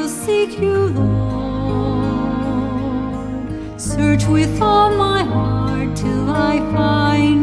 seek you, Lord. Search with all my heart till I find